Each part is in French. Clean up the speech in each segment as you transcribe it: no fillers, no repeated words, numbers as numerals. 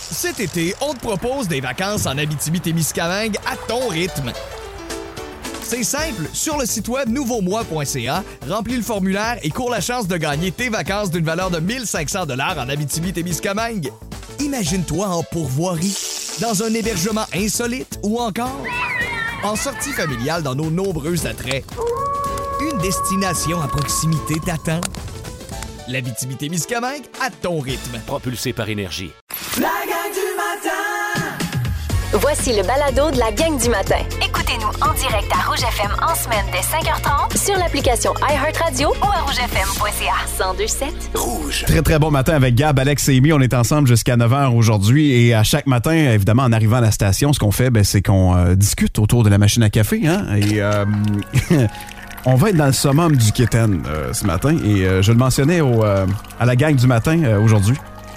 Cet été, on te propose des vacances en Abitibi-Témiscamingue à ton rythme. C'est simple, sur le site web nouveaumois.ca, remplis le formulaire et cours la chance de gagner tes vacances d'une valeur de 1 500 $ en Abitibi-Témiscamingue. Imagine-toi en pourvoirie, dans un hébergement insolite ou encore en sortie familiale dans nos nombreux attraits. Une destination à proximité t'attend. L'Abitibi-Témiscamingue à ton rythme. Propulsé par Énergie. La gang du matin! Voici le balado de la gang du matin. Écoutez-nous en direct à Rouge FM en semaine dès 5h30 sur l'application iHeartRadio ou à rougefm.ca. 102.7 Rouge. Très, très bon matin avec Gab, Alex et Amy. On est ensemble jusqu'à 9h aujourd'hui. Et à chaque matin, évidemment, en arrivant à la station, ce qu'on fait, c'est qu'on discute autour de la machine à café. Hein? Et on va être dans le summum du Kitten ce matin. Et je le mentionnais à la gang du matin aujourd'hui.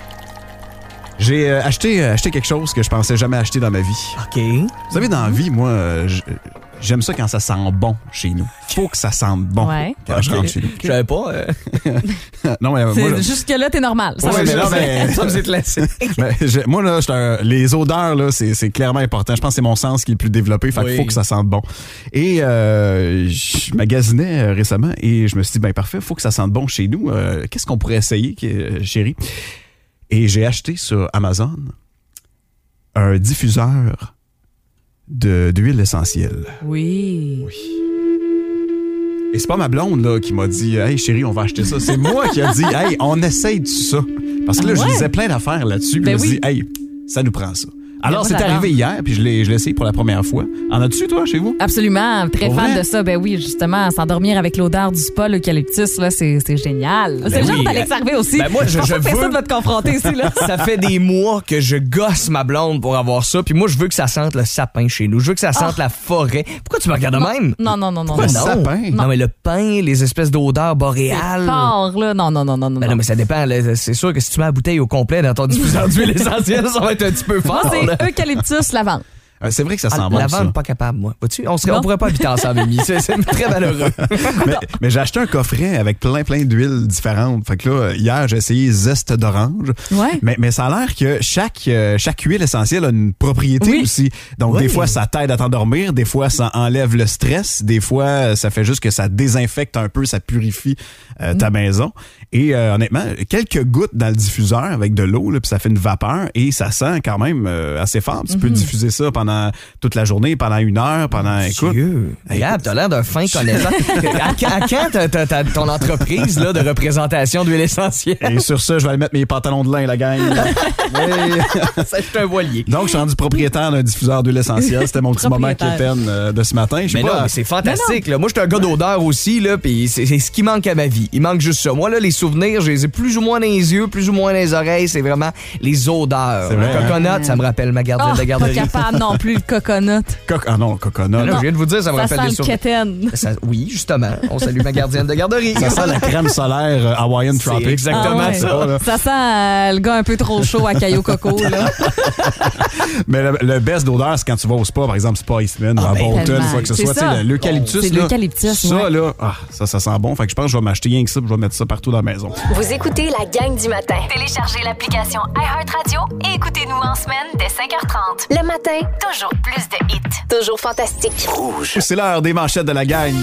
J'ai acheté quelque chose que je pensais jamais acheter dans ma vie. OK. Vous savez, dans la vie, moi, j'aime ça quand ça sent bon chez nous. Faut que ça sente bon quand je rentre chez nous. Je savais pas. Non, mais moi, jusque-là, t'es normal. Ça Ça, c'est classique. Moi, là, les odeurs, là, c'est clairement important. Je pense que c'est mon sens qui est le plus développé. Fait qu'il faut que ça sente bon. Et je magasinais récemment et je me suis dit, parfait, faut que ça sente bon chez nous. Qu'est-ce qu'on pourrait essayer, chérie? Et j'ai acheté sur Amazon un diffuseur d'huile essentielle. Oui. Et c'est pas ma blonde là, qui m'a dit « Hey chérie, on va acheter ça ». C'est moi qui a dit « Hey, on essaye de ça ». Parce que là, je lisais plein d'affaires là-dessus. Puis je me dis « Hey, ça nous prend ça ». Alors, c'est arrivé hier, puis je l'ai essayé pour la première fois. En as-tu, toi, chez vous? Absolument. Très fan de ça. Ben oui, justement, s'endormir avec l'odeur du spa, l'eucalyptus, là, c'est génial. C'est le genre d'Alex Harvey aussi. Ben moi, je veux... ça de te confronter ici, là. Ça fait des mois que je gosse ma blonde pour avoir ça, puis moi, je veux que ça sente le sapin chez nous. Je veux que ça sente la forêt. Pourquoi tu me regardes de même? Non. Pourquoi non? Sapin? Non, mais le pain, les espèces d'odeurs boréales. C'est fort, là. Non. Ben non, mais ça dépend. Là. C'est sûr que si tu mets la bouteille au complet dans ton diffuseur d'huile essentielle, ça va être un petit peu fort. Moi, c'est eucalyptus, lavande. C'est vrai que ça sent bon. La vente, pas capable, moi. Vois-tu? On pourrait pas habiter ensemble, Amy. C'est très malheureux. mais j'ai acheté un coffret avec plein d'huiles différentes. Fait que là, hier, j'ai essayé zeste d'orange. Ouais. Mais ça a l'air que chaque huile essentielle a une propriété aussi. Donc, des fois, ça t'aide à t'endormir. Des fois, ça enlève le stress. Des fois, ça fait juste que ça désinfecte un peu, ça purifie ta maison. Et honnêtement, quelques gouttes dans le diffuseur avec de l'eau, puis ça fait une vapeur et ça sent quand même assez fort. Tu peux diffuser ça pendant toute la journée, pendant 1 heure, pendant... Écoute, Gab, t'as l'air d'un fin connaisseur. À quand t'as ton entreprise là, de représentation d'huile essentielle? Et sur ça, je vais aller mettre mes pantalons de lin, la gang. Ça, je suis un voilier. Donc, je suis rendu propriétaire d'un diffuseur d'huile essentielle. C'était mon petit moment Kitten de ce matin. Mais c'est fantastique. Là. Moi, je suis un gars d'odeur aussi, là, puis c'est ce qui manque à ma vie. Il manque juste ça. Moi, là, les souvenirs, je les ai plus ou moins dans les yeux, plus ou moins dans les oreilles. C'est vraiment les odeurs. C'est vrai, le coconut, ça me rappelle ma gardienne de garderie. Pas capable non plus, le coconut. Non, coconut. Là, je viens de vous dire, ça me rappelle des souvenirs. Ça sent le Oui, justement. On salue ma gardienne de garderie. Ça sent la crème solaire Hawaiian Tropics. Exactement ça. Ça sent le gars un peu trop chaud à Caillou Coco, là. Mais le best d'odeur, c'est quand tu vas au spa, par exemple, Spa Eastman ou à Bolton, quoi que ce soit. L'eucalyptus, c'est l'eucalyptus, ça, là, ça sent bon. Fait que je pense que je vais m'acheter rien que ça, je vais mettre ça partout dans la maison. Vous écoutez la gang du matin. Téléchargez l'application iHeartRadio et écoutez-nous en semaine dès 5h30. Le matin, toujours plus de hits. Toujours fantastique. Rouge. C'est l'heure des manchettes de la gang.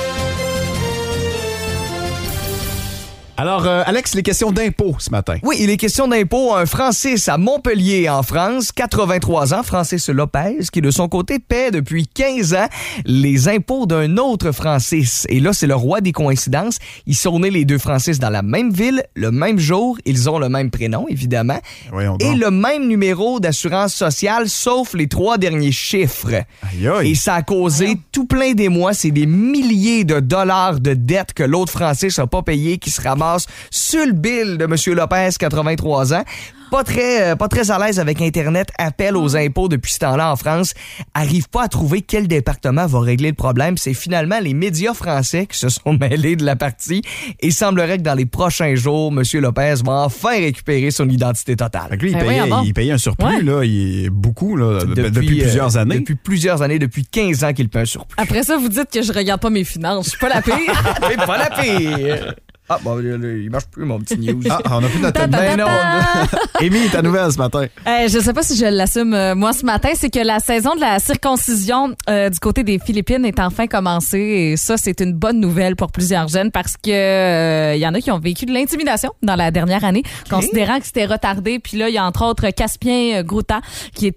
Alors, Alex, les questions d'impôts ce matin. Oui, il est question d'impôts. Un Francis à Montpellier, en France, 83 ans, Francis Lopez, qui de son côté paie depuis 15 ans les impôts d'un autre Francis. Et là, c'est le roi des coïncidences. Ils sont nés les deux Francis dans la même ville, le même jour. Ils ont le même prénom, évidemment. Et le même numéro d'assurance sociale, sauf les 3 derniers chiffres. Aïe aïe. Et ça a causé tout plein d'émoi. C'est des milliers de dollars de dettes que l'autre Francis n'a pas payé qui se ramassent sur le bill de M. Lopez, 83 ans. Pas très à l'aise avec Internet, appelle aux impôts depuis ce temps-là en France, arrive pas à trouver quel département va régler le problème. C'est finalement les médias français qui se sont mêlés de la partie et il semblerait que dans les prochains jours, M. Lopez va enfin récupérer son identité totale. Fait que lui, il payait un surplus, là, beaucoup, là, depuis plusieurs années. Depuis plusieurs années, depuis 15 ans qu'il paye un surplus. Après ça, vous dites que je regarde pas mes finances. Je suis pas la pire. T'es pas la pire. Ah, bon, il marche plus, mon petit news. Ah, on a plus notre Ta-ta-ta-ta. ben non. Amy, ta nouvelle ce matin. Je sais pas si je l'assume moi ce matin, c'est que la saison de la circoncision du côté des Philippines est enfin commencée et ça c'est une bonne nouvelle pour plusieurs jeunes parce que il y en a qui ont vécu de l'intimidation dans la dernière année, considérant que c'était retardé. Puis là il y a entre autres Caspien Grouta qui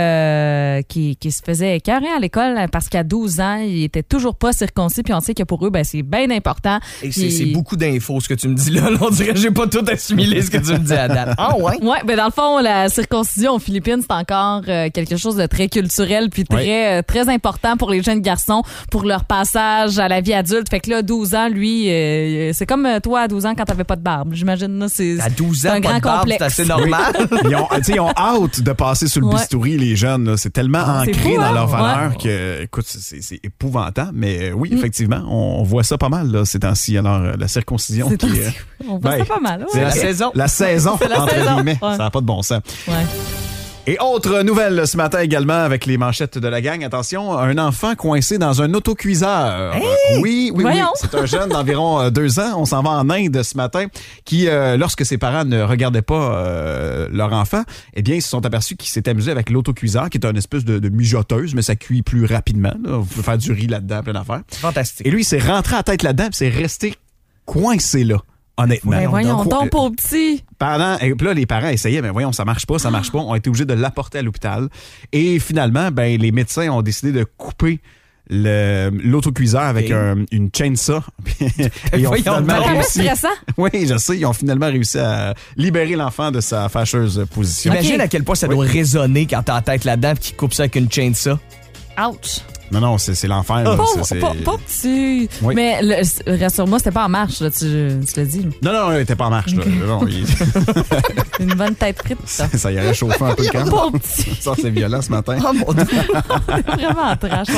était qui se faisait écœurer à l'école parce qu'à 12 ans il était toujours pas circoncis. Puis on sait que pour eux c'est bien important. Et c'est beaucoup d'infos ce que tu me dis là. On dirait que j'ai pas tout assimilé ce que tu me dis à date. Ah ouais? Ouais, ben dans le fond, la circoncision aux Philippines, c'est encore quelque chose de très culturel puis très important pour les jeunes garçons pour leur passage à la vie adulte. Fait que là, 12 ans, lui, c'est comme toi à 12 ans quand t'avais pas de barbe. J'imagine, là, c'est à 12 ans, un grand pas de barbe, complexe. c'est assez normal. Ils ont hâte de passer sur le bistouri, les jeunes. Là. C'est tellement ancré fou, dans hein? leur valeur que, écoute, c'est épouvantant. Mais oui, effectivement, on voit ça pas mal là, ces temps-ci. Alors, la circoncision qui est... On voit ça pas mal. C'est la saison. La saison, C'est la entre saison. guillemets. Ouais. Ça n'a pas de bon sens. Ouais. Et autre nouvelle ce matin également avec les manchettes de la gang. Attention, un enfant coincé dans un autocuiseur. Oui. Voyons. C'est un jeune d'environ 2 ans. On s'en va en Inde ce matin qui, lorsque ses parents ne regardaient pas leur enfant, eh bien, ils se sont aperçus qu'il s'est amusé avec l'autocuiseur, qui est une espèce de mijoteuse, mais ça cuit plus rapidement. Là. Vous pouvez faire du riz là-dedans, plein d'affaires. Fantastique. Et lui, il s'est rentré à la tête là-dedans, puis c'est resté coincé là. Honnêtement. Ben voyons donc, pauvre petit. Et puis là, les parents essayaient, mais voyons, ça marche pas. On a été obligés de l'apporter à l'hôpital. Et finalement, ben, les médecins ont décidé de couper l'autocuiseur avec une chainsaw. Et ils ont finalement C'est réussi. stressant. Oui, je sais, ils ont finalement réussi à libérer l'enfant de sa fâcheuse position. Imagine à quel point ça doit résonner quand t'as la tête là-dedans et qu'il coupe ça avec une chainsaw. Ouch. Non, c'est l'enfer. là. Pas petit. Oui. Mais rassure-moi, c'était pas en marche, là, tu l'as dit. Non, il était pas en marche. Là. Non, Une bonne tête frite, ça. ça y aurait chauffé un peu le camp. Pauvre petit. Ça, c'est violent ce matin. Oh mon Dieu. Vraiment trash.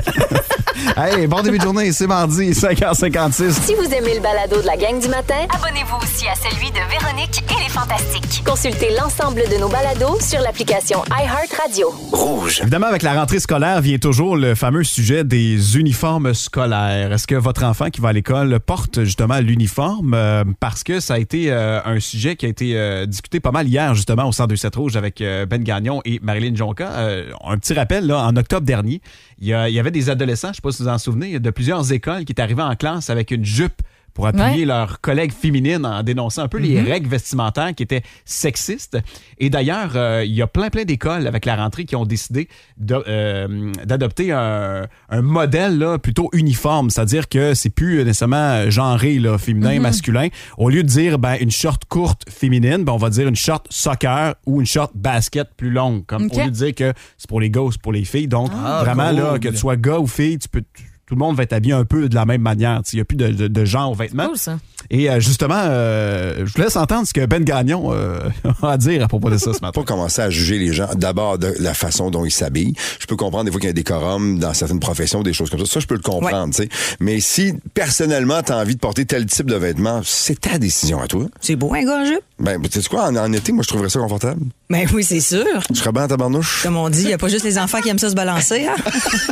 Hey, bon début de journée, c'est mardi, 5h56. Si vous aimez le balado de la gang du matin, abonnez-vous aussi à celui de Véronique et les Fantastiques. Consultez l'ensemble de nos balados sur l'application iHeartRadio. Évidemment, avec la rentrée scolaire vient toujours le fameux sujet des uniformes scolaires. Est-ce que votre enfant qui va à l'école porte justement l'uniforme? Parce que ça a été un sujet qui a été discuté pas mal hier justement au 102.7 Rouge avec Ben Gagnon et Marilyn Jonca. Un petit rappel, là, en octobre dernier, il y avait des adolescents, je ne sais pas si vous en souvenez, de plusieurs écoles qui étaient arrivés en classe avec une jupe pour appuyer leurs collègues féminines en dénonçant un peu les règles vestimentaires qui étaient sexistes. Et d'ailleurs, il y a plein d'écoles avec la rentrée qui ont décidé d'adopter un modèle là, plutôt uniforme, c'est-à-dire que c'est plus nécessairement genré, là, féminin, masculin. Au lieu de dire une short courte féminine, on va dire une short soccer ou une short basket plus longue. Comme au lieu de dire que c'est pour les gars ou c'est pour les filles. Donc, vraiment, cool. là, que tu sois gars ou fille, tout le monde va être habillé un peu de la même manière. Il n'y a plus de genre aux vêtements. Cool, ça. Et justement, je vous laisse entendre ce que Ben Gagnon a à dire à propos de ça ce matin. Pas commencer à juger les gens d'abord de la façon dont ils s'habillent. Je peux comprendre des fois qu'il y a des décorum dans certaines professions, des choses comme ça. Ça, je peux le comprendre, tu sais. Mais si, personnellement, tu as envie de porter tel type de vêtements, c'est ta décision à toi. C'est beau, un gars en jupe? Ben, tu sais quoi, en été, moi, je trouverais ça confortable. Ben oui, c'est sûr. Je serais bien en tabarnouche. Comme on dit, il n'y a pas juste les enfants qui aiment ça se balancer. Hein?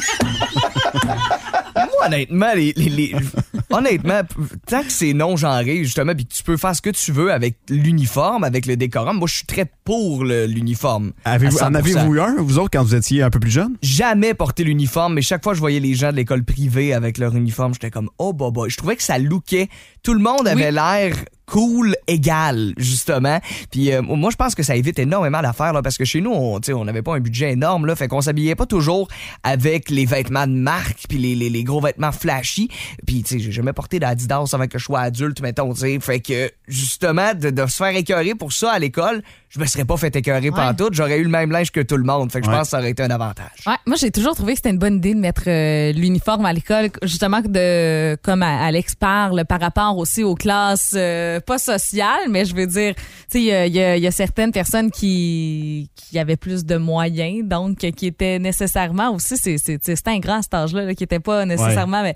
Moi, honnêtement, honnêtement, tant que c'est non-genré, justement, puis que tu peux faire ce que tu veux avec l'uniforme, avec le décorum, moi, je suis très pour l'uniforme. En avez-vous eu un, vous autres, quand vous étiez un peu plus jeune? Jamais porté l'uniforme, mais chaque fois que je voyais les gens de l'école privée avec leur uniforme, j'étais comme, oh, boy. Je trouvais que ça lookait. Tout le monde avait l'air cool, égal, justement. Puis moi, je pense que ça évite énormément d'affaires, là, parce que chez nous, on n'avait pas un budget énorme, là, fait qu'on s'habillait pas toujours avec les vêtements de marque, puis les gros vêtements flashy. Puis, tu sais, j'ai jamais porté d'Adidas avant que je sois adulte, mettons, tu sais. Fait que, justement, de se faire écœurer pour ça à l'école, je me serais pas fait écœurer pantoute. J'aurais eu le même linge que tout le monde. Fait que je pense que ça aurait été un avantage. Ouais, moi, j'ai toujours trouvé que c'était une bonne idée de mettre l'uniforme à l'école, justement, comme Alex parle, par rapport aussi aux classes pas sociales, mais je veux dire, tu sais, il y a certaines personnes qui avaient plus de moyens, donc qui étaient nécessairement aussi, c'était un grand cet âge-là, qui était pas nécessairement... Mais,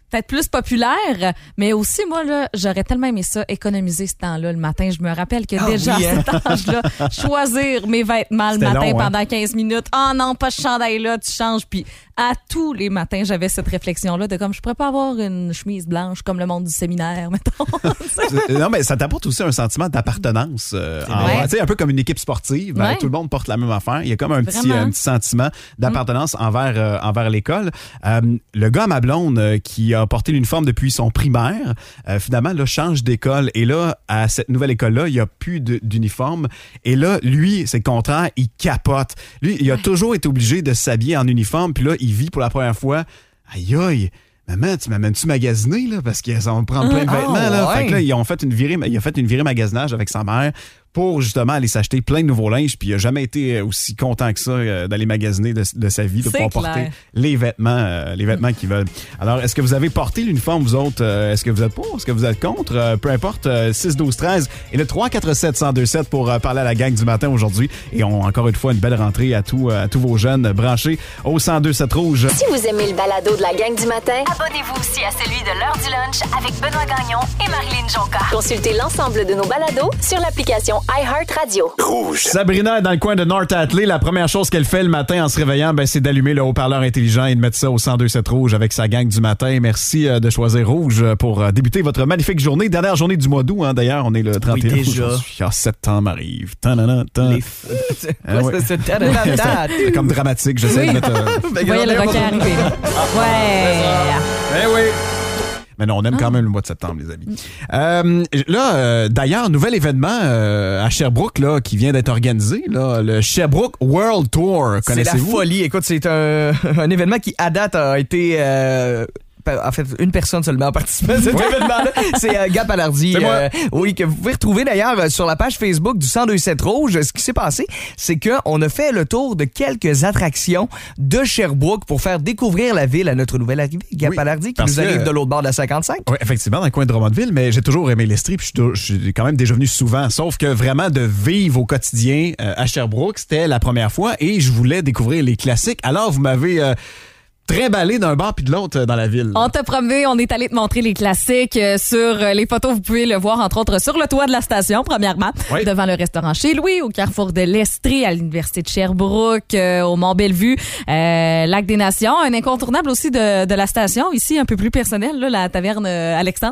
peut-être plus populaire, mais aussi, moi, là, j'aurais tellement aimé ça, économiser ce temps-là le matin. Je me rappelle que déjà à cet âge-là, choisir mes vêtements le matin pendant 15 minutes. Oh non, pas ce chandail-là, tu changes. Puis à tous les matins, j'avais cette réflexion-là de comme, je pourrais pas avoir une chemise blanche comme le monde du séminaire, mettons. Non, mais ça t'apporte aussi un sentiment d'appartenance. Tu sais, un peu comme une équipe sportive. Ben, tout le monde porte la même affaire. Il y a comme un petit sentiment d'appartenance envers l'école. Le gars à ma blonde qui a porté l'uniforme depuis son primaire, finalement, là, change d'école. Et là, à cette nouvelle école-là, il n'y a plus d'uniforme. Et là, lui, c'est le contraire, il capote. Lui, il a toujours été obligé de s'habiller en uniforme. Puis là, il vit pour la première fois. Aïe, aïe! Maman, tu m'amènes-tu magasiner, là? Parce qu'ils vont prendre plein de vêtements, là. Fait que là, il a fait une virée magasinage avec sa mère pour justement aller s'acheter plein de nouveaux linges, puis il n'a jamais été aussi content que ça d'aller magasiner de sa vie, de pouvoir porter les vêtements qu'ils veulent. Alors, est-ce que vous avez porté l'uniforme, vous autres? Est-ce que vous êtes pour? Est-ce que vous êtes contre? Peu importe, 6-12-13 et le 347-1027 pour parler à la gang du matin aujourd'hui. Et encore une fois, une belle rentrée à tous vos jeunes branchés au 102-7 Rouge. Si vous aimez le balado de la gang du matin, abonnez-vous aussi à celui de l'heure du lunch avec Benoît Gagnon et Marilyn Jonca. Consultez l'ensemble de nos balados sur l'application iHeartRadio. Rouge. Sabrina est dans le coin de North Atlee. La première chose qu'elle fait le matin en se réveillant, c'est d'allumer le haut-parleur intelligent et de mettre ça au 102.7 Rouge avec sa gang du matin. Merci de choisir Rouge pour débuter votre magnifique journée. Dernière journée du mois d'août, hein, d'ailleurs. On est le 31 oui, déjà. Septembre arrive. C'est comme dramatique, j'essaie de mettre... Vous voyez le requin arriver, là. Ouais. Oui. Mais non, on aime quand même le mois de septembre, les amis. D'ailleurs, nouvel événement à Sherbrooke là, qui vient d'être organisé, là, le Sherbrooke World Tour. Connaissez-vous? C'est la folie. Écoute, c'est un événement qui, à date, a été... en fait, une personne seulement a participé à cet événement-là. C'est Gab Palardy. Oui, que vous pouvez retrouver d'ailleurs sur la page Facebook du 102.7 Rouge. Ce qui s'est passé, c'est qu'on a fait le tour de quelques attractions de Sherbrooke pour faire découvrir la ville à notre nouvelle arrivée. Gab Palardy qui nous arrive de l'autre bord de la 55. Oui, effectivement, dans le coin de Drummondville, mais j'ai toujours aimé l'Estrie, puis je suis quand même déjà venu souvent. Sauf que vraiment de vivre au quotidien à Sherbrooke, c'était la première fois et je voulais découvrir les classiques. Alors, vous m'avez... très ballé d'un bord puis de l'autre dans la ville. On t'a promis, on est allé te montrer les classiques sur les photos. Vous pouvez le voir, entre autres, sur le toit de la station, premièrement, devant le restaurant Chez Louis, au carrefour de l'Estrie, à l'Université de Sherbrooke, au Mont-Bellevue, Lac des Nations. Un incontournable aussi de la station, ici, un peu plus personnel, là, la taverne Alexandre.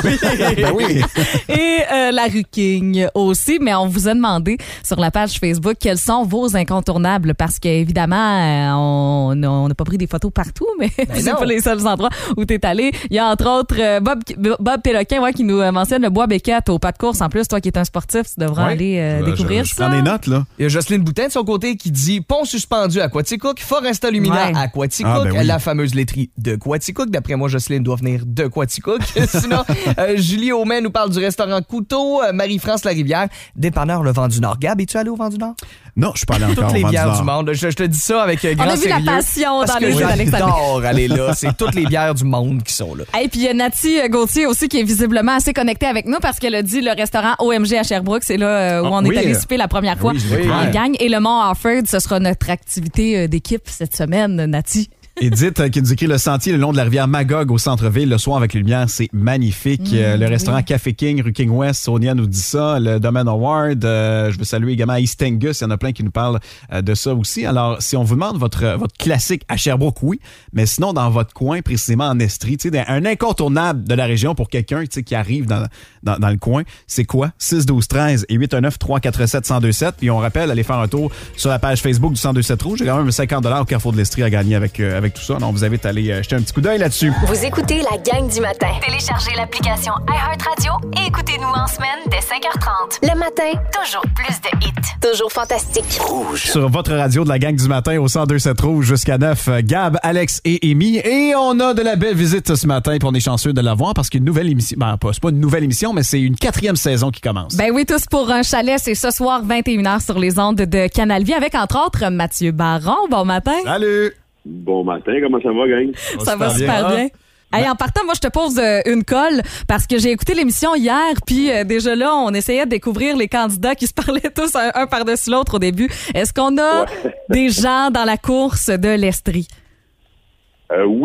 Ben oui. Et la rue King aussi. Mais on vous a demandé sur la page Facebook quels sont vos incontournables parce qu'évidemment, on n'a pas pris des photos partout, mais c'est pas les seuls endroits où t'es allé. Il y a entre autres Bob Péloquin qui nous mentionne le Bois Béquette au pas de course. En plus, toi qui es un sportif, tu devrais aller découvrir ça. Je prends des notes, là. Il y a Jocelyne Boutin de son côté qui dit pont suspendu à Quaticook, Foresta Luminaire à Quaticook, la fameuse laiterie de Quaticook. D'après moi, Jocelyne doit venir de Quaticook. Sinon, Julie Aumet nous parle du restaurant Couteau, Marie-France Larivière, dépanneur Le Vent du Nord. Gab, es-tu allé au Vent du Nord? Non, je suis pas allé encore toutes les bières du monde. Je te dis ça avec grand sérieux. On a vu la passion dans les yeux d'Alexandre. J'adore aller là. C'est toutes les bières du monde qui sont là. Et puis il y a Nati Gauthier aussi qui est visiblement assez connectée avec nous parce qu'elle a dit le restaurant OMG à Sherbrooke, c'est là où on est allé souper la première fois en gang. Et le Mont Harford, ce sera notre activité d'équipe cette semaine, Nati. Edith qui nous écrit le sentier le long de la rivière Magog au centre-ville le soir avec les lumières, c'est magnifique. Le restaurant Café King, rue King West, Sonia nous dit ça. Le Domaine Award, je veux saluer également East Angus, il y en a plein qui nous parlent de ça aussi. Alors, si on vous demande votre classique à Sherbrooke, oui, mais sinon dans votre coin, précisément en Estrie, un incontournable de la région pour quelqu'un qui arrive dans le coin, c'est quoi? 6-12-13 et 819-347-1027. Puis on rappelle, allez faire un tour sur la page Facebook du 102.7 Rouge. J'ai quand même 50$ au Carrefour de l'Estrie à gagner avec tout ça. Donc, on vous invite à aller jeter un petit coup d'œil là-dessus. Vous écoutez la gang du matin. Téléchargez l'application iHeartRadio et écoutez-nous en semaine dès 5h30. Le matin, toujours plus de hits. Toujours fantastique. Rouge. Sur votre radio de la gang du matin au 102.7 Rouge jusqu'à 9, Gab, Alex et Amy. Et on a de la belle visite ce matin, puis on est chanceux de l'avoir parce qu'une nouvelle émission, c'est pas une nouvelle émission, mais c'est une 4e saison qui commence. Ben oui, tous pour un chalet, c'est ce soir 21h sur les ondes de Canal Vie avec entre autres Mathieu Baron. Bon matin. Salut. Bon matin, comment ça va, gang? Ça va super bien. Hey, en partant, moi, je te pose une colle parce que j'ai écouté l'émission hier, puis déjà là, on essayait de découvrir les candidats qui se parlaient tous un par-dessus l'autre au début. Est-ce qu'on a des gens dans la course de l'Estrie? Oui.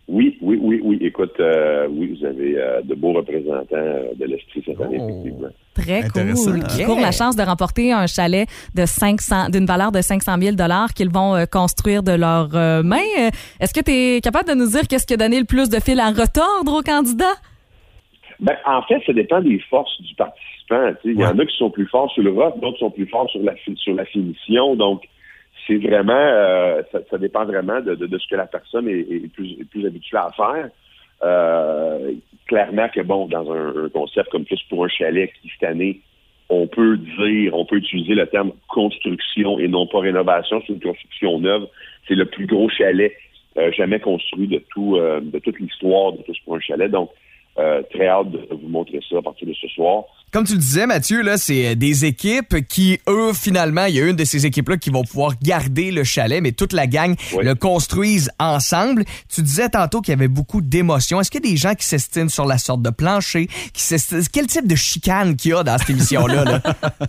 Oui. Écoute, oui, vous avez de beaux représentants de l'Estrie cette année, effectivement. Très Intéressant. cool. Qui courent la chance de remporter un chalet d'une valeur de 500 000 $ qu'ils vont construire de leurs mains. Est-ce que tu es capable de nous dire qu'est-ce qui a donné le plus de fil à retordre aux candidats? Ben, en fait, ça dépend des forces du participant. Il y en a qui sont plus forts sur le rough, d'autres sont plus forts sur la finition. Donc, c'est vraiment, ça dépend vraiment de ce que la personne est plus habituée à faire. Clairement que, bon, dans un concept comme plus pour un chalet qui, cette année, on peut utiliser le terme construction et non pas rénovation. C'est une construction neuve. C'est le plus gros chalet jamais construit de toute l'histoire de Tous pour un chalet. Donc, très hâte de vous montrer ça à partir de ce soir. Comme tu le disais, Mathieu, là, c'est des équipes qui, eux, finalement, il y a une de ces équipes-là qui vont pouvoir garder le chalet, mais toute la gang le construisent ensemble. Tu disais tantôt qu'il y avait beaucoup d'émotions. Est-ce qu'il y a des gens qui s'estinent sur la sorte de plancher? Quel type de chicane qu'il y a dans cette émission-là? Là?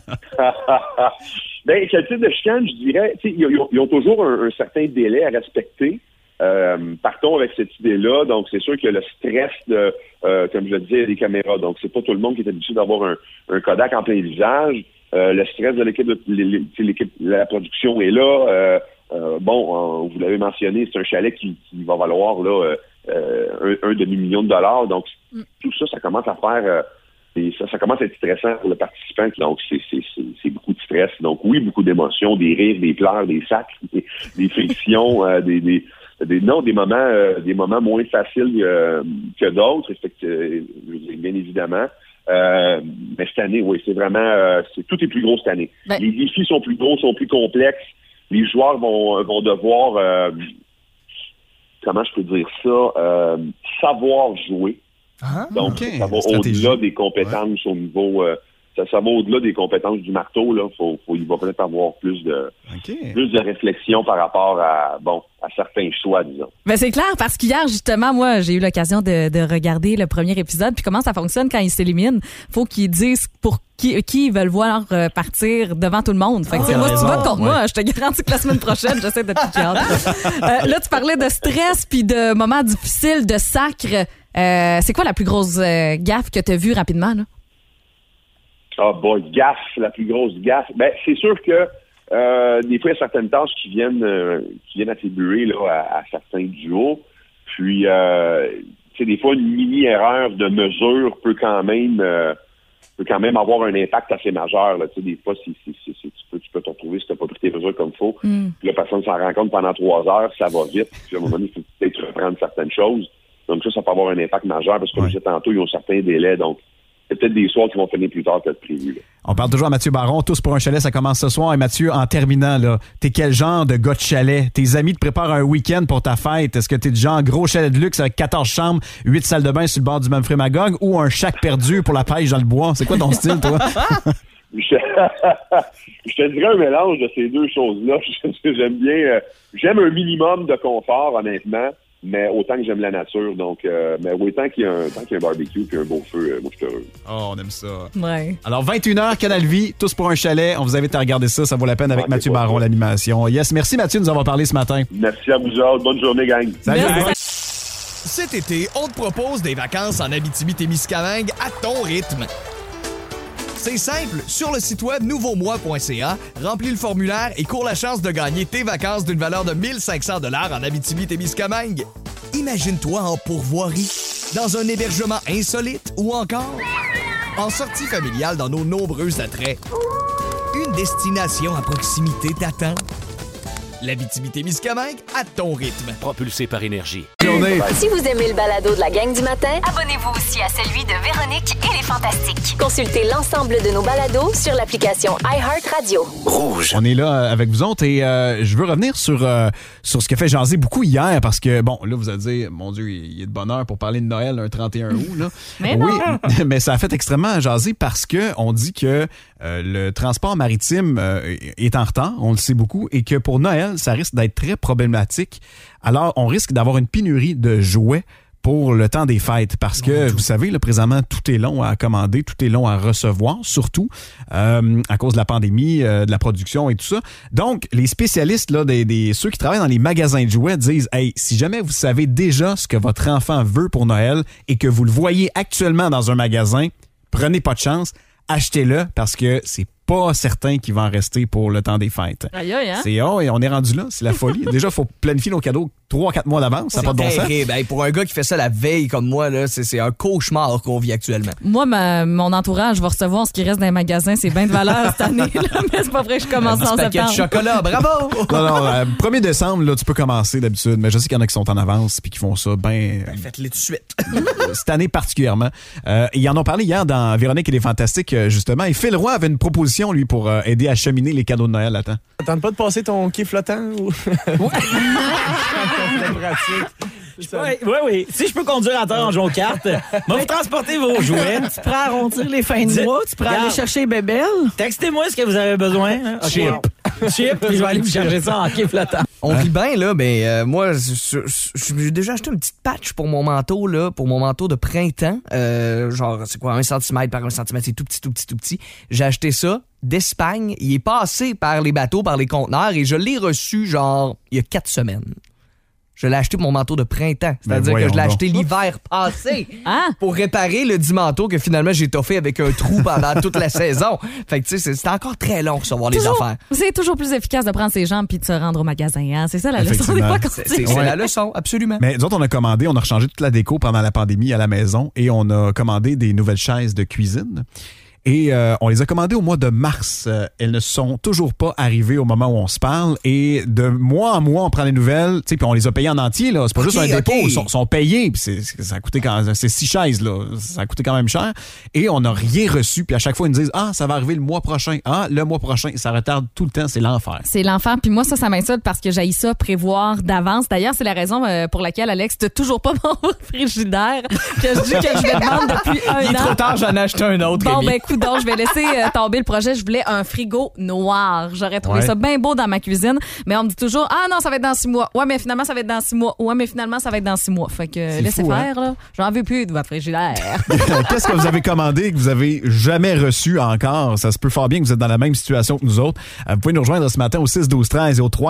Ben, quel type de chicane, je dirais, ils ont toujours un certain délai à respecter. Partons avec cette idée-là. Donc, c'est sûr que le stress de, comme je le disais, des caméras. Donc, c'est pas tout le monde qui est habitué d'avoir un Kodak en plein visage. Le stress de l'équipe, la production est là. Vous l'avez mentionné, c'est un chalet qui va valoir là un demi-million de dollars. Donc, tout ça, ça commence à faire... ça commence à être stressant pour le participant. Donc, c'est beaucoup de stress. Donc, oui, beaucoup d'émotions, des rires, des pleurs, des sacs, des frictions, des moments moins faciles que d'autres, bien évidemment. Mais cette année, oui, c'est vraiment... tout est plus gros cette année. Ben, les défis sont plus gros, sont plus complexes. Les joueurs vont devoir... comment je peux dire ça? Savoir jouer. Donc, ça va au-delà des compétences au niveau... ça va au-delà des compétences du marteau. Là. Il va peut-être avoir plus de réflexion par rapport à certains choix, disons. Ben c'est clair, parce qu'hier, justement, moi, j'ai eu l'occasion de regarder le premier épisode, puis comment ça fonctionne quand ils s'éliminent. Faut qu'ils disent pour qui ils veulent voir partir devant tout le monde. Fait que moi, si tu votes contre moi, je te garantis que la semaine prochaine, j'essaie de te piquer. Là, tu parlais de stress puis de moments difficiles, de sacre. C'est quoi la plus grosse gaffe que tu as vue rapidement, là? La plus grosse gaffe. Ben, c'est sûr que des fois, il y a certaines tâches qui viennent attribuer là, à certains duos. Puis, des fois, une mini-erreur de mesure peut quand même avoir un impact assez majeur. Là. Des fois, tu peux te retrouver si tu n'as pas pris tes mesures comme il faut. Puis la personne s'en rend compte pendant 3 heures, ça va vite. Puis à un moment donné, il faut peut-être reprendre certaines choses. Donc ça peut avoir un impact majeur parce que, comme je disais tantôt, ils ont certains délais. Donc, c'est peut-être des soirs qui vont finir plus tard que prévu. Là. On parle toujours à Mathieu Baron, Tous pour un chalet, ça commence ce soir. Et Mathieu, en terminant, là, t'es quel genre de gars de chalet? Tes amis te préparent un week-end pour ta fête. Est-ce que t'es du genre gros chalet de luxe avec 14 chambres, 8 salles de bain sur le bord du Memphrey Magog ou un shack perdu pour la pêche dans le bois? C'est quoi ton style, toi? Je te dirais un mélange de ces deux choses-là. J'aime un minimum de confort, honnêtement. Mais autant que j'aime la nature, donc mais autant qu'il y a un barbecue et un beau feu, moi je suis heureux. Oh, on aime ça. Ouais. Alors 21h, Canal Vie, Tous pour un chalet. On vous invite à regarder ça vaut la peine avec Mathieu Baron, l'animation. Yes, merci Mathieu de nous avoir parlé ce matin. Merci à vous autres. Bonne journée, gang. Salut. Cet été, on te propose des vacances en Abitibi-Témiscamingue à ton rythme. C'est simple, sur le site web nouveaumois.ca, remplis le formulaire et cours la chance de gagner tes vacances d'une valeur de 1 500 $ en Abitibi-Témiscamingue. Imagine-toi en pourvoirie, dans un hébergement insolite ou encore en sortie familiale dans nos nombreux attraits. Une destination à proximité t'attend. L'Abitibi-Témiscamingue à ton rythme. Propulsé par Énergie. Si vous aimez le balado de la gang du matin, abonnez-vous aussi à celui de Véronique et les Fantastiques. Consultez l'ensemble de nos balados sur l'application iHeartRadio. Rouge. On est là avec vous autres et je veux revenir sur ce qui a fait jaser beaucoup hier parce que, bon, là, vous allez dire, mon Dieu, il est de bonne heure pour parler de Noël un 31 août. Là. Mais oui, non. mais ça a fait extrêmement jaser parce que on dit que le transport maritime est en retard, on le sait beaucoup, et que pour Noël, ça risque d'être très problématique. Alors, on risque d'avoir une pénurie de jouets pour le temps des fêtes parce que, vous savez, là, présentement, tout est long à commander, tout est long à recevoir, surtout à cause de la pandémie, de la production et tout ça. Donc, les spécialistes, là, ceux qui travaillent dans les magasins de jouets disent, hey, si jamais vous savez déjà ce que votre enfant veut pour Noël et que vous le voyez actuellement dans un magasin, prenez pas de chance, achetez-le parce que c'est pas certain qu'il va en rester pour le temps des fêtes. Aïe, aïe, hein? Et on est rendu là, c'est la folie. Déjà, il faut planifier nos cadeaux 3-4 mois d'avance, ça n'a pas de bon sens. Hey, pour un gars qui fait ça la veille comme moi, là, c'est un cauchemar qu'on vit actuellement. Moi, mon entourage va recevoir ce qui reste dans les magasins. C'est bien de valeur cette année, là, mais c'est pas vrai que je commence en paquet de septembre. chocolat, bravo! Non, 1er décembre, là, tu peux commencer d'habitude, mais je sais qu'il y en a qui sont en avance puis qui font ça bien. Faites-les tout de suite. Cette année particulièrement. Ils en ont parlé hier dans Véronique et les Fantastiques, justement. Et Phil Roy avait une proposition, lui, pour aider à cheminer les cadeaux de Noël à temps. T'attends pas de passer ton quai flottant ou. Oui. Si je peux conduire à terre en jouant aux cartes, moi, vous transportez vos jouets. Tu pourrais arrondir les fins de mois, tu pourrais aller chercher les bébelles. Textez-moi ce que vous avez besoin. Hein? Chip, puis je vais aller vous chercher ça en quai flottant. On vit bien, là, mais moi, j'ai déjà acheté une petite patch pour mon manteau, là, pour mon manteau de printemps. Genre, c'est quoi, 1 cm par 1 cm, c'est tout petit. J'ai acheté ça d'Espagne. Il est passé par les bateaux, par les conteneurs, et je l'ai reçu, genre, il y a 4 semaines. Je l'ai acheté pour mon manteau de printemps. C'est-à-dire que je l'ai acheté l'hiver passé pour réparer le dit manteau que finalement j'ai toffé avec un trou pendant toute la saison. Fait que tu sais, c'est encore très long de recevoir les affaires. C'est toujours plus efficace de prendre ses jambes puis de se rendre au magasin. Hein? C'est ça la leçon des fois. C'est la leçon, absolument. Mais nous autres, on a commandé, on a rechangé toute la déco pendant la pandémie à la maison et on a commandé des nouvelles chaises de cuisine. Et on les a commandées au mois de mars. Elles ne sont toujours pas arrivées au moment où on se parle. Et de mois en mois, on prend les nouvelles. Puis on les a payées en entier. Là. C'est pas juste un dépôt. Ils sont payés. Puis ça a coûté c'est 6 chaises. Là. Ça a coûté quand même cher. Et on n'a rien reçu. Puis à chaque fois, ils nous disent ça va arriver le mois prochain. Le mois prochain. Ça retarde tout le temps. C'est l'enfer. C'est l'enfer. Puis moi, ça m'insulte parce que j'haïs ça prévoir d'avance. D'ailleurs, c'est la raison pour laquelle, Alex, t'as toujours pas mon frigidaire que je dis que je vais te vendre depuis un an. Il est trop tard, j'en ai acheté un autre. Bon, ben écoute, donc, je vais laisser tomber le projet. Je voulais un frigo noir. J'aurais trouvé ça bien beau dans ma cuisine. Mais on me dit toujours, non, ça va être dans 6 mois. Ouais, mais finalement, ça va être dans 6 mois. Ouais, mais finalement, ça va être dans 6 mois. Fait que laissez faire, là. J'en veux plus de votre frigidaire. Qu'est-ce que vous avez commandé que vous avez jamais reçu encore? Ça se peut fort bien que vous êtes dans la même situation que nous autres. Vous pouvez nous rejoindre ce matin au 6-12-13 et au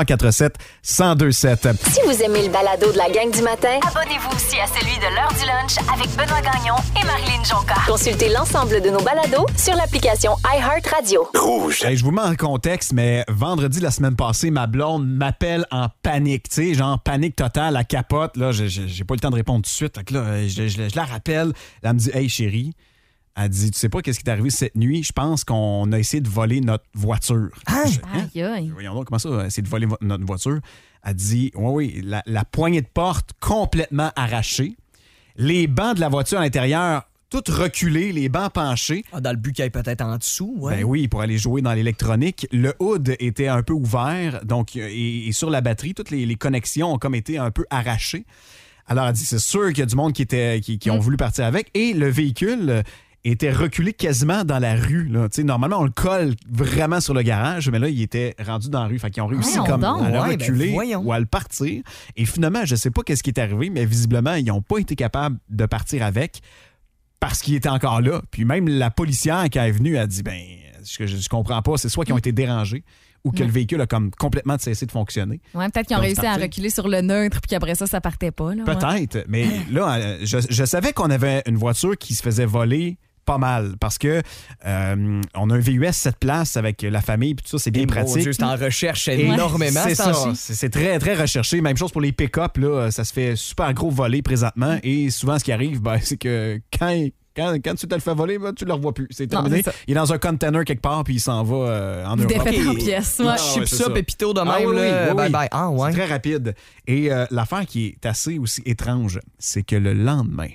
347-1027. Si vous aimez le balado de la gang du matin, abonnez-vous aussi à celui de l'heure du lunch avec Benoît Gagnon et Marilyn Jonca. Consultez l'ensemble de nos balados sur l'application iHeartRadio. Rouge. Hey, je vous mets en contexte, mais vendredi, la semaine passée, ma blonde m'appelle en panique. Tu sais, genre panique totale, la capote. Là, j'ai pas eu le temps de répondre tout de suite. Fait que là, je la rappelle. Elle me dit, hey chérie, elle dit, tu sais pas qu'est-ce qui est arrivé cette nuit? Je pense qu'on a essayé de voler notre voiture. Aïe, aïe. Voyons donc, comment ça, essayer de voler notre voiture? Elle dit, oui, la poignée de porte complètement arrachée. Les bancs de la voiture à l'intérieur, tout reculé, les bancs penchés. Dans le but qu'il y ait peut-être en dessous, ouais. Ben oui, pour aller jouer dans l'électronique. Le hood était un peu ouvert, donc et sur la batterie, toutes les connexions ont comme été un peu arrachées. Alors, elle dit, c'est sûr qu'il y a du monde qui ont voulu partir avec. Et le véhicule était reculé quasiment dans la rue. Là. Normalement, on le colle vraiment sur le garage, mais là, il était rendu dans la rue. Fait qu'ils ont réussi à le reculer ou à le partir. Et finalement, je sais pas qu'est-ce qui est arrivé, mais visiblement, ils n'ont pas été capables de partir avec parce qu'il était encore là. Puis même la policière qui est venue a dit, je comprends pas, c'est soit qu'ils ont été dérangés ou que le véhicule a comme complètement cessé de fonctionner. Ouais, peut-être qu'ils ont réussi à reculer sur le neutre puis qu'après ça partait pas. Là, peut-être, mais là, je savais qu'on avait une voiture qui se faisait voler pas mal parce que on a un VUS 7 places avec la famille puis tout ça, c'est bien pratique. Dieu, c'est en recherche énormément. C'est ça, c'est très très recherché. Même chose pour les pick-up là, ça se fait super gros voler présentement et souvent ce qui arrive, c'est que quand tu te le fais voler, tu le revois plus. C'est terminé. Il est dans un container quelque part puis il s'en va en Europe. Défait en pièces. Ouais. Chip ça, pépito de même. Oui. Bye. C'est très rapide. Et l'affaire qui est assez aussi étrange, c'est que le lendemain,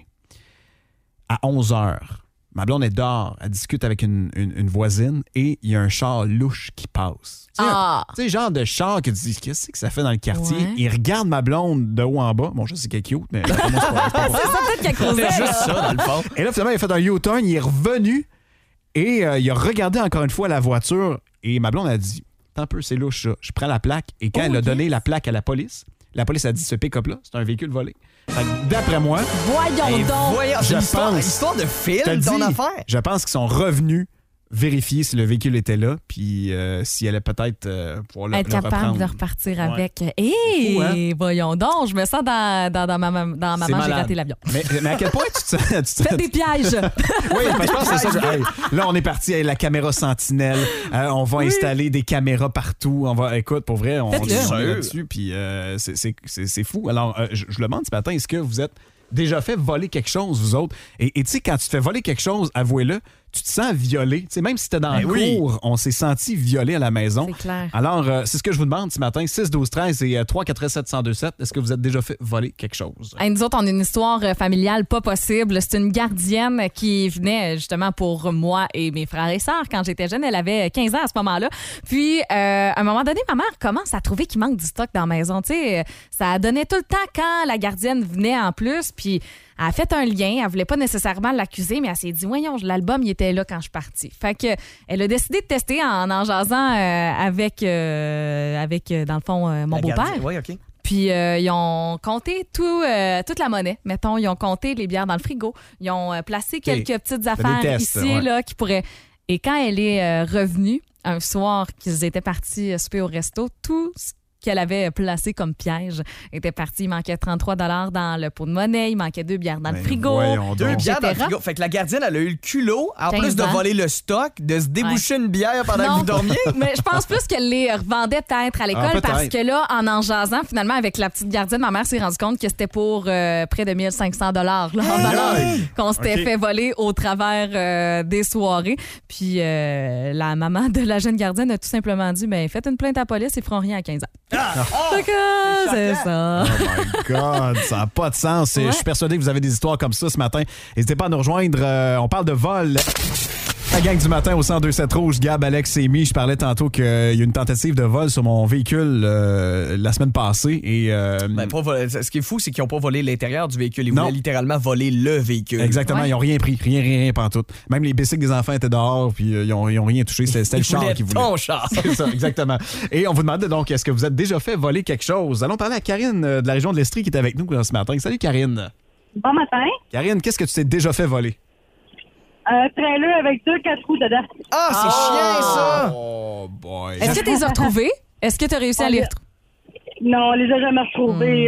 à 11h, ma blonde est dehors, elle discute avec une voisine et il y a un char louche qui passe. Tu sais, genre de char que tu dis, qu'est-ce que ça fait dans le quartier? Ouais. Il regarde ma blonde de haut en bas. Bon, je sais qu'elle est cute, mais là, c'est pas c'est ça peut-être qu'elle causait. C'est juste ça, dans le fond. Et là, finalement, il a fait un U-turn, il est revenu et il a regardé encore une fois la voiture et ma blonde a dit, attends un peu, c'est louche ça. Je prends la plaque et quand elle a donné la plaque à la police, La police a dit ce pick-up-là, c'est un véhicule volé. Fait que d'après moi, Voyons donc. Voyons, je c'est l'histoire, pense- l'histoire de je te le Phil, ton dis, affaire. je pense qu'ils sont revenus vérifier si le véhicule était là, puis s'il allait peut-être pouvoir le Être capable reprendre. de repartir Ouais. avec. Fou, hein? Voyons donc, je me sens dans Maman, j'ai malade. raté l'avion. Mais à quel point tu te sens... tu te- Faites des pièges. Oui, mais je pense que c'est ça. Hey, là, on est parti avec la caméra sentinelle. On va installer des caméras partout. Écoute, pour vrai, on Faites-le. est là-dessus. Puis c'est fou. Alors, je le demande ce matin, est-ce que vous êtes déjà fait voler quelque chose, vous autres? Et tu sais, quand tu te fais voler quelque chose, avouez-le, tu te sens violé. Tu sais, même si t'es dans le cours, on s'est senti violé à la maison. C'est clair. Alors, c'est ce que je vous demande ce matin. 6, 12, 13 et 3, 4, 7, 102, 7. Est-ce que vous êtes déjà fait voler quelque chose? Hey, nous autres, on a une histoire familiale pas possible. C'est une gardienne qui venait justement pour moi et mes frères et sœurs. Quand j'étais jeune, elle avait 15 ans à ce moment-là. Puis, à un moment donné, ma mère commence à trouver qu'il manque du stock dans la maison. Tu sais, ça donnait tout le temps quand la gardienne venait en plus. Puis, elle a fait un lien. Elle voulait pas nécessairement l'accuser, mais elle s'est dit, voyons, l'album, il était là quand je suis partie. Fait que, elle a décidé de tester en jasant avec, dans le fond, mon beau-père. Oui, OK. Puis ils ont compté toute la monnaie. Mettons, ils ont compté les bières dans le frigo. Ils ont placé quelques petites affaires tests, ici et ouais. là qui pourraient... Et quand elle est revenue, un soir qu'ils étaient partis souper au resto, tout ce qu'elle avait placé comme piège était parti. Il manquait 33 $ dans le pot de monnaie. Il manquait 2 bières dans le frigo. voyons 2 donc. bières dans le etc. frigo. Fait que la gardienne, elle a eu le culot, en 15 plus de ans. voler le stock, de se déboucher une bière pendant que Non, vous dormiez. mais je pense plus qu'elle les revendait peut-être à l'école Ah, peut-être. parce que là, en jasant, finalement, avec la petite gardienne, ma mère s'est rendue compte que c'était pour près de 1500 $ là, en valeur qu'on s'était OK. fait voler au travers des soirées. Puis la maman de la jeune gardienne a tout simplement dit, ben faites une plainte à la police, ils feront rien à 15 ans. Fait que, c'est ça. Oh my God, ça n'a pas de sens. Ouais. Je suis persuadé que vous avez des histoires comme ça ce matin. N'hésitez pas à nous rejoindre. On parle de vol. La gang du matin au 102.7 Rouge, Gab, Alex et Amy. Je parlais tantôt qu'il y a eu une tentative de vol sur mon véhicule la semaine passée. Et, Ben, pas voler. Ce qui est fou, c'est qu'ils n'ont pas volé l'intérieur du véhicule. Ils Non. voulaient littéralement voler le véhicule. exactement, Ouais. ils n'ont rien pris. Rien, pantoute. Même les bicycles des enfants étaient dehors, puis ils n'ont rien touché. C'était le Ils char voulaient qu'ils voulaient. ton char. C'est ça, exactement. Et on vous demande donc, est-ce que vous êtes déjà fait voler quelque chose? Allons parler à Karine de la région de l'Estrie qui est avec nous ce matin. Salut Karine. Bon matin. Karine, qu'est-ce que tu t'es déjà fait voler? Un trailer avec 2 4 roues dedans. Ah, c'est chiant, ça! Oh boy. Est-ce que tu les as retrouvés? Est-ce que tu as réussi à les retrouver? Non, on les a jamais retrouvés.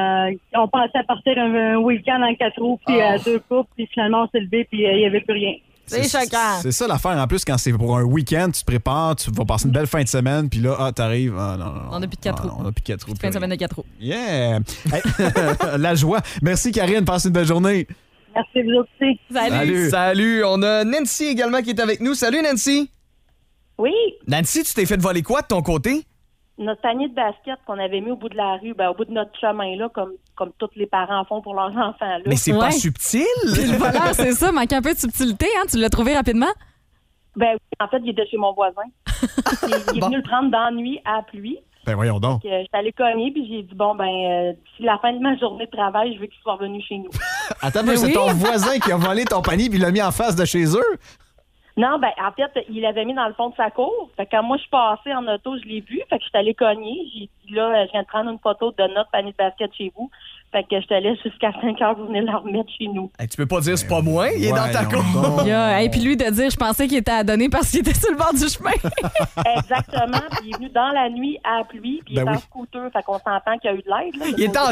On pensait partir un week-end en 4 roues, puis 2 couples, puis finalement on s'est levé, puis il n'y avait plus rien. C'est choquant. C'est ça l'affaire. En plus, quand c'est pour un week-end, tu te prépares, tu vas passer une belle fin de semaine, puis là, t'arrives. Ah, non, On a plus de 4 roues. On a plus de 4 roues. Fin de semaine de 4 roues. Yeah! Hey, la joie. Merci Karine, passe une belle journée. Merci, vous autres aussi. Salut. Salut. On a Nancy également qui est avec nous. Salut, Nancy. Oui, Nancy, tu t'es fait voler quoi de ton côté? notre panier de basket qu'on avait mis au bout de la rue, au bout de notre chemin, là, comme tous les parents font pour leurs enfants. Là. Mais c'est pas Ouais. subtil. Puis le voleur, c'est ça, manque un peu de subtilité, hein? Tu l'as trouvé rapidement? Ben oui, en fait, il était chez mon voisin. Il est venu le prendre dans la nuit à la pluie. Ben voyons donc. J'étais allée cogner, puis j'ai dit, d'ici la fin de ma journée de travail, je veux qu'il soit revenu chez nous. Attends, mais c'est ton voisin qui a volé ton panier puis l'a mis en face de chez eux? Non, en fait, il l'avait mis dans le fond de sa cour. Fait que quand moi, je suis passée en auto, je l'ai vu. Fait que je suis allée cogner. J'ai dit, là, je viens de prendre une photo de notre panier de basket chez vous. Fait que je te laisse jusqu'à 5 heures, vous venez le remettre chez nous. Hey, tu peux pas dire c'est pas moi, il est dans ta cour. Et puis lui de dire, je pensais qu'il était à donner parce qu'il était sur le bord du chemin. Exactement. Puis il est venu dans la nuit à la pluie. Puis il est en scooter. Fait qu'on s'entend qu'il y a eu de l'aide. Là. Il est en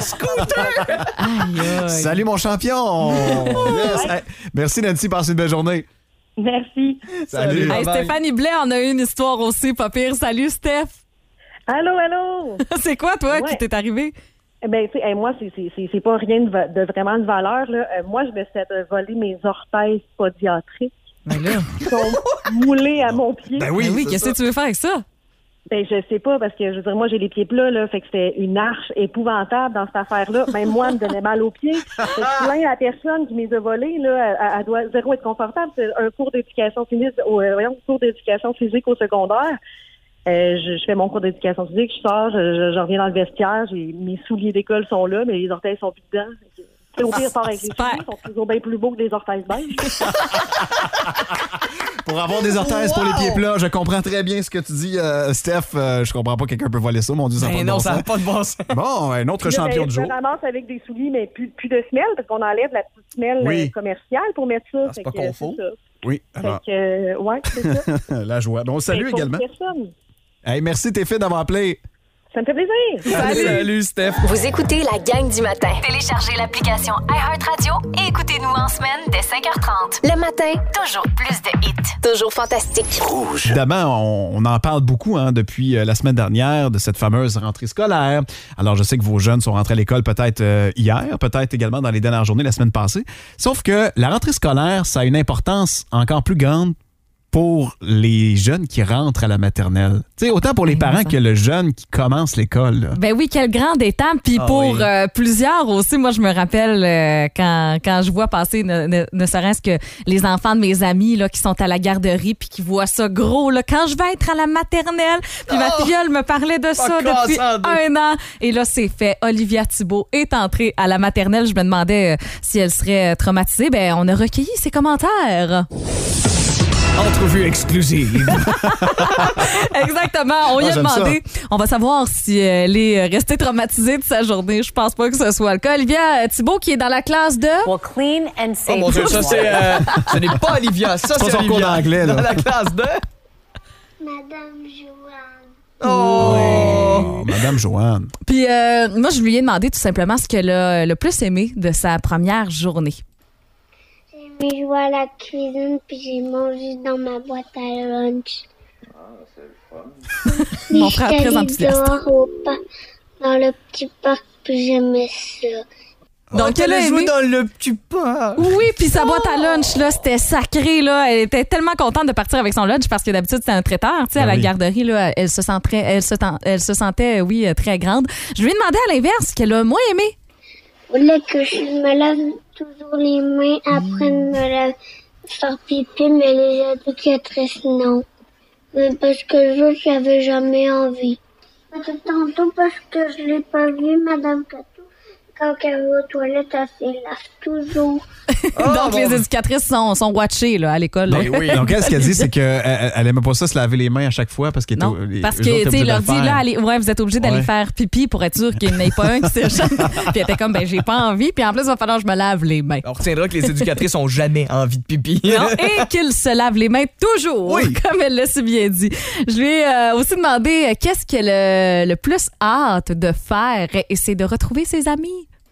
scooter! Salut mon champion! Yes. Hey, merci Nancy, passe une belle journée. Merci. Salut. Hey, Stéphanie Blais en a eu une histoire aussi, pas pire. Salut, Steph. Allô? C'est quoi, toi, qui Ouais. t'est arrivé? Eh ben, tu sais, moi, c'est pas rien de vraiment de valeur, là. Moi, je me suis fait voler mes orteils podiatriques. Ben là. Qui sont moulés à mon pied. Ben oui, qu'est-ce que tu veux faire avec ça? Ben, je sais pas, parce que, je veux dire, moi, j'ai les pieds plats, là, fait que c'était une arche épouvantable dans cette affaire-là. Même moi, elle me donnait mal aux pieds. Fait que je plains la personne qui me les a volés, là, elle doit zéro être confortable. C'est un cours d'éducation physique, cours d'éducation physique au secondaire. Je fais mon cours d'éducation physique, je sors, je reviens dans le vestiaire, mes souliers d'école sont là, mais les orteils sont plus dedans. C'est au pire, part avec les souliers, ils sont toujours bien plus beaux que des orthèses beiges. Pour avoir des orthèses pour les pieds plats, je comprends très bien ce que tu dis, Steph. Je comprends pas que quelqu'un peut voler ça, mon Dieu, ça n'a pas de bon ça sens. n'a pas de bon sens. Bon, un autre champion du jour. Je ramasse avec des souliers, mais plus de semelle, parce qu'on enlève la petite semelle commerciale pour mettre ça. C'est pas confort. Oui, alors. Ouais, c'est ça. La joie. Bon, salut également. Hey, merci, t'es fait d'avoir appelé. Ça me fait plaisir. Salut, Steph. Vous écoutez la gang du matin. Téléchargez l'application iHeartRadio et écoutez-nous en semaine dès 5h30. Le matin, toujours plus de hits. Toujours fantastique. Rouge. Évidemment, on en parle beaucoup depuis la semaine dernière de cette fameuse rentrée scolaire. Alors, je sais que vos jeunes sont rentrés à l'école peut-être hier, peut-être également dans les dernières journées la semaine passée. Sauf que la rentrée scolaire, ça a une importance encore plus grande pour les jeunes qui rentrent à la maternelle. Tu sais, autant pour les parents que le jeune qui commence l'école. Là. Ben oui, quelle grande étape. Puis pour plusieurs aussi, moi, je me rappelle quand je vois passer, ne serait-ce que les enfants de mes amis là, qui sont à la garderie puis qui voient ça gros. Là, quand je vais être à la maternelle, puis ma filleule me parlait de ça depuis 1 an. Et là, c'est fait. Olivia Thibault est entrée à la maternelle. Je me demandais si elle serait traumatisée. Ben, on a recueilli ses commentaires. Entrevue exclusive. Exactement. On y a demandé. On va savoir si elle est restée traumatisée de sa journée. Je pense pas que ce soit le cas. Olivia Thibault qui est dans la classe de... Well, clean and safe. Oh mon Dieu, ça c'est... ce n'est pas Olivia. Ça c'est Olivia. Cours d'anglais, là. Dans la classe de... Madame Joanne. Oh, Madame Joanne. Puis moi, je lui ai demandé tout simplement ce qu'elle a le plus aimé de sa première journée. J'ai joué à la cuisine puis j'ai mangé dans ma boîte à lunch. Ah, c'est le fun. Mon frère très enthousiaste. Dans le petit parc puis j'aimais ça. Donc, elle a joué dans le petit parc. Oui, puis sa boîte à lunch, là, c'était sacré, là. Elle était tellement contente de partir avec son lunch parce que d'habitude, c'était un traiteur. Tu sais, à la garderie, là, elle se sentait, oui, très grande. Je lui ai demandé à l'inverse qu'elle a moins aimé. Je voulais que je me lave toujours les mains après de me faire pipi, mais les éducatrices, non. Mais parce que l'autre, j'avais jamais envie. Tantôt, parce que je l'ai pas vu, Madame Catou. Quand elle va aux toilettes, elle se lave toujours. Donc, les éducatrices sont watchées là, à l'école. Donc, donc, elle, ce qu'elle dit, c'est qu'elle aimait pas ça se laver les mains à chaque fois parce qu'elle parce que, tu sais, leur dit, là, vous êtes obligés d'aller faire pipi pour être sûr qu'il n'y en ait pas un qui s'échappe. Puis elle était comme, ben, j'ai pas envie. Puis en plus, il va falloir que je me lave les mains. On retiendra que les éducatrices ont jamais envie de pipi. Non, et qu'ils se lavent les mains toujours, comme elle l'a si bien dit. Je lui ai aussi demandé qu'est-ce qu'elle a le plus hâte de faire, et c'est de retrouver ses amis.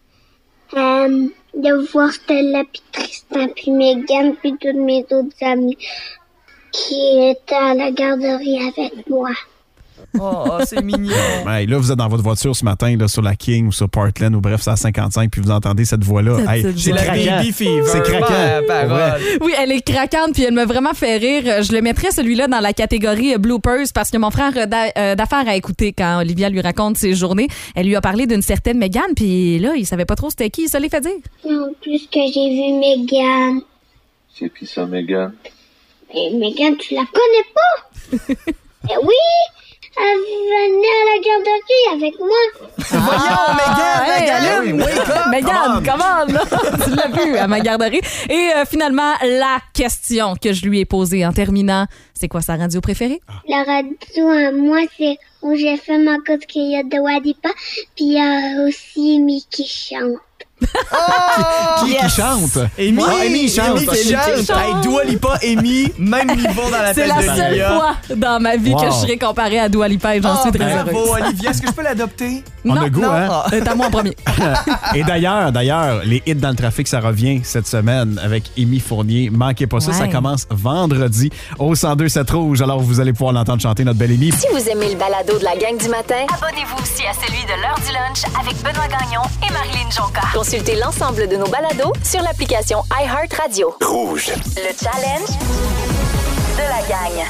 De voir Stella, puis Tristan, puis Megan, puis tous mes autres amis qui étaient à la garderie avec moi. Oh, c'est mignon. Hey, là, vous êtes dans votre voiture ce matin là, sur la King ou sur Portland ou bref, c'est à 55 puis vous entendez cette voix-là. Hey, c'est la baby fever. C'est craquant. Oui, elle est craquante puis elle m'a vraiment fait rire. Je le mettrais celui-là dans la catégorie bloopers parce que mon frère d'affaires a écouté quand Olivia lui raconte ses journées. Elle lui a parlé d'une certaine Megan puis là, il savait pas trop c'était qui. Il se l'est fait dire. En plus que j'ai vu Megan. C'est qui ça, Megan? Mais Megan, tu la connais pas? Oui! Elle venait à la garderie avec moi. Voyons, Megan, Megan, comment tu l'as vu à ma garderie. Et finalement, la question que je lui ai posée en terminant, c'est quoi sa radio préférée? La radio à moi, c'est où j'ai fait ma cause qu'il y a de Wadipa, puis il y a aussi Amy qui chante. Qui chante? Amy, Amy chante. Hey, Dua Lipa, Amy, même niveau dans la tête de Olivia. C'est la seule fois dans ma vie que je serais comparée à Dua Lipa et j'en suis très heureuse. Bravo, Olivia. Est-ce que je peux l'adopter? On a goût, hein? C'est à moi en premier. Et d'ailleurs, les hits dans le trafic, ça revient cette semaine avec Amy Fournier. Manquez pas ça, ça commence vendredi au 102.7 Rouge. Alors, vous allez pouvoir l'entendre chanter, notre belle Amy. Si vous aimez le balado de la gang du matin, abonnez-vous aussi à celui de l'heure du lunch avec Benoît Gagnon et Marilyn Jonca. Consultez l'ensemble de nos balados sur l'application iHeartRadio. Rouge. Le challenge de la gang.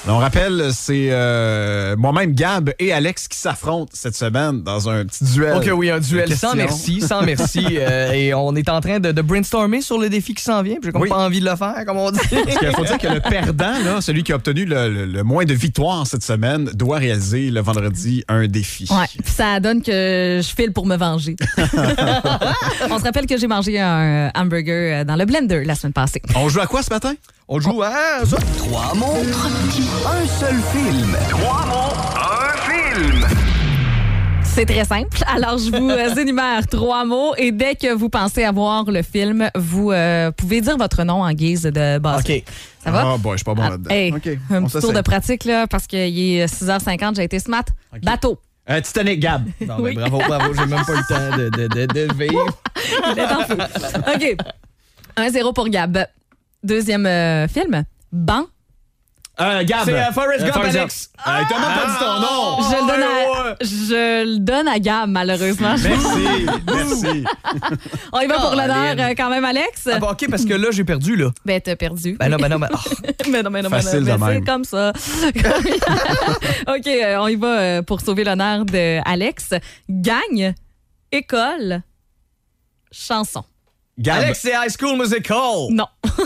On rappelle, c'est moi-même, Gab et Alex qui s'affrontent cette semaine dans un petit duel. OK, oui, un duel de sans questions. merci. Et on est en train de brainstormer sur le défi qui s'en vient. Puis j'ai comme pas envie de le faire, comme on dit. Parce qu'il faut dire que le perdant, là, celui qui a obtenu le moins de victoires cette semaine, doit réaliser le vendredi un défi. Ouais, puis ça donne que je file pour me venger. On se rappelle que j'ai mangé un hamburger dans le blender la semaine passée. On joue à quoi ce matin? On joue à ça. 3 mots, un seul film. 3 mots, un film. C'est très simple. Alors, je vous énumère 3 mots et dès que vous pensez avoir le film, vous pouvez dire votre nom en guise de base. OK. Ça va? Ah, bon, je suis pas bon là-dedans. Hey, OK. un On petit tour s'essaye. de pratique, là, parce qu'il est 6h50, j'ai été smart. Bateau. Titanic, Gab. Bon, Oui. ben, bravo, j'ai même pas eu le temps de vivre. Il est en feu. OK. 1-0 pour Gab. Deuxième film. Ban. Gab. C'est Forrest Gump, Alex. T'as même pas dit ton nom. Je le donne à Gab, malheureusement. Merci. On y va pour l'honneur Aline. quand même, Alex. Ah, bon, OK, parce que là, j'ai perdu, là. Ben, t'as perdu. Ben non. mais non. Facile de Mais c'est même. comme ça. OK, on y va pour sauver l'honneur de Alex. Gagne, école, chanson. Gab. Alex, c'est High School Musical. Non.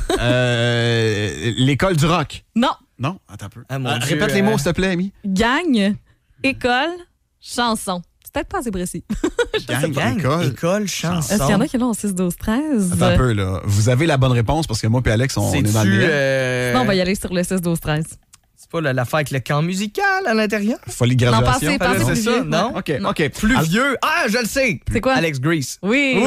L'école du rock. Non. Non? Attends un peu. Ah, mon Dieu, Répète les mots, s'il te plaît, Amy. Gagne, école, chanson. C'est peut-être pas assez précis. Gang, école, chanson. Est-ce qu'il y en a qui l'ont au 6-12-13? Attends un peu, là. Vous avez la bonne réponse parce que moi et Alex, on est dans le milieu. Sinon, on va y aller sur le 6-12-13. C'est pas l'affaire avec le camp musical à l'intérieur? Folie Non, graduation. pensez c'est plus ça, vieux. non? OK. Plus vieux. Ah, je le sais. C'est quoi? Alex Grease. Oui.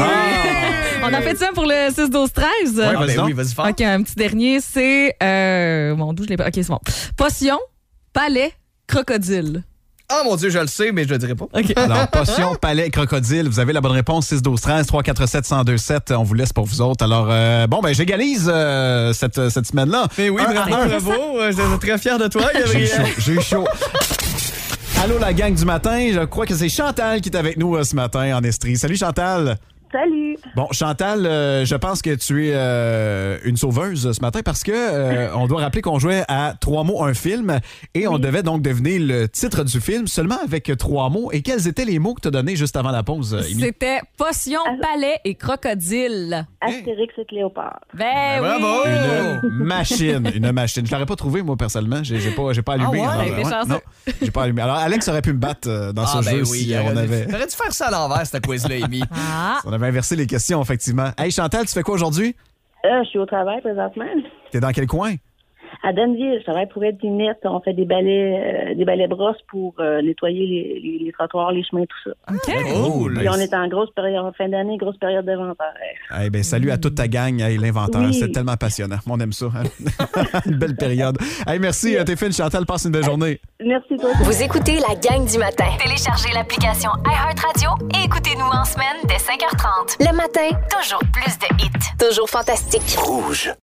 On a fait ça pour le 6-12-13. Ouais, Ah, vas-y ben donc. oui, vas-y fort. OK, un petit dernier, c'est... Mon d'où je l'ai pas... OK, c'est bon. Potion, palais, crocodile. Ah, mon Dieu, je le sais, mais je le dirai pas. OK. Alors, potion, palais, crocodile. Vous avez la bonne réponse, 6-12-13, 347-1027. On vous laisse pour vous autres. Alors, bon, ben, j'égalise cette semaine-là. Mais oui, bravo. Je suis très fier de toi, Gabriel. J'ai eu chaud. Allô, la gang du matin. Je crois que c'est Chantal qui est avec nous ce matin en Estrie. Salut, Chantal. Salut! Bon, Chantal, je pense que tu es une sauveuse ce matin parce que on doit rappeler qu'on jouait à 3 mots, un film et on devait donc deviner le titre du film seulement avec 3 mots. Et quels étaient les mots que tu as donnés juste avant la pause, Amy? C'était potion, palais et crocodile. Astérix et Cléopâtre. Ben oui! Bravo! Une machine. Je l'aurais pas trouvé, moi, personnellement. J'ai pas allumé. Ah ouais? Alors, T'es chanceux. non, j'ai pas allumé. Alors, Alex aurait pu me battre dans ce jeu si on avait... T'aurais dû faire ça à l'envers, cette quiz-là, Amy. Ah! Si on avait inversé les questions, effectivement. Hey, Chantal, tu fais quoi aujourd'hui? Je suis au travail présentement. T'es dans quel coin? À Danville, je travaille pour Edinette. On fait des balais brosses pour nettoyer les trottoirs, les chemins, tout ça. OK. Cool. Puis on est en grosse période, en fin d'année, grosse période d'inventaire. Eh ben, salut à toute ta gang. Hey, l'inventaire, Oui. c'est tellement passionnant. On aime ça. Hein? Une belle période. Hey, merci, t'es fine, Chantal. Passe une belle journée. Merci, toi. Vous écoutez la gang du matin. Téléchargez l'application iHeartRadio et écoutez-nous en semaine dès 5h30. Le matin, toujours plus de hits. Toujours fantastique. Rouge.